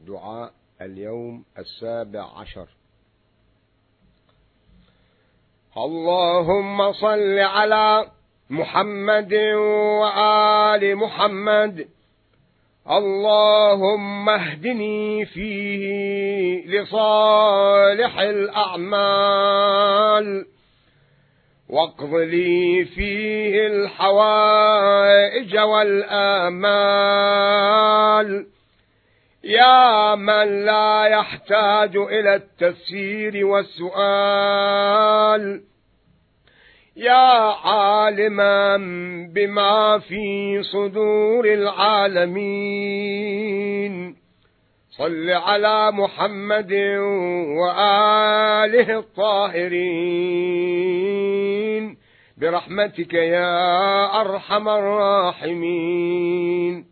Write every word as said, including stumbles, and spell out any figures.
دعاء اليوم السابع عشر. اللهم صل على محمد وآل محمد. اللهم اهدني فيه لصالح الأعمال، واقض لي فيه الحوائج والآمال، يا من لا يحتاج إلى التفسير والسؤال، يا عالما بما في صدور العالمين. صل على محمد وآله الطاهرين برحمتك يا أرحم الراحمين.